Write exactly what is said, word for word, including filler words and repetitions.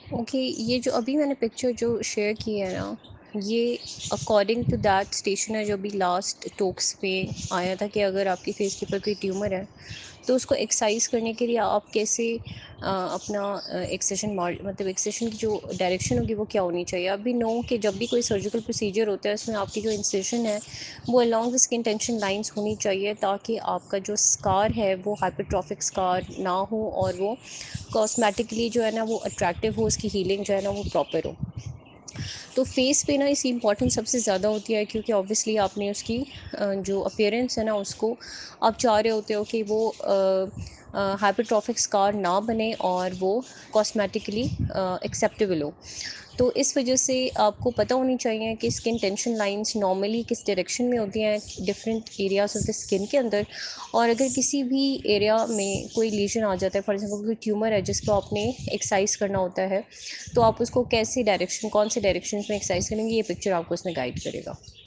Okay, ये जो अभी मैंने पिक्चर जो शेयर की है ना, ये अकॉर्डिंग टू दैट स्टेशन है जो अभी लास्ट टॉक्स पे आया था कि अगर आपके फेस के ऊपर कोई ट्यूमर है तो उसको एक्सरसाइज करने के लिए आप कैसे अ, अपना एक्सेशन मतलब एक्सेशन की जो डायरेक्शन होगी वो क्या होनी चाहिए। अभी नो कि जब भी कोई सर्जिकल प्रोसीजर होता है उसमें आपकी जो इंसेशन है वो along the skin tension lines होनी चाहिए, ताकि आपका जो स्कार है वो हाइपरट्रॉफिक स्कार ना हो और वो कॉस्मेटिकली जो है ना वो अट्रैक्टिव हो, उसकी हीलिंग जो है ना वो प्रॉपर हो। तो फेस पे ना इसकी इंपॉर्टेंस सबसे ज़्यादा होती है, क्योंकि ऑब्वियसली आपने उसकी अ, जो अपीयरेंस है ना उसको आप चाह रहे होते हो कि वो हाइपरट्रॉफिक स्कार ना बने और वो कॉस्मेटिकली एक्सेप्टेबल हो। तो इस वजह से आपको पता होनी चाहिए कि स्किन टेंशन लाइंस नॉर्मली किस डायरेक्शन में होती हैं different areas of the skin के अंदर। और अगर किसी भी एरिया में कोई लीजन आ जाता है, फॉर एग्जांपल कोई ट्यूमर है जिसको आपने एक्सरसाइज करना होता है, तो आप उसको कैसे डायरेक्शन कौन से डायरेक्शन में एक्सरसाइज करेंगे, ये पिक्चर आपको उसमें गाइड करेगा।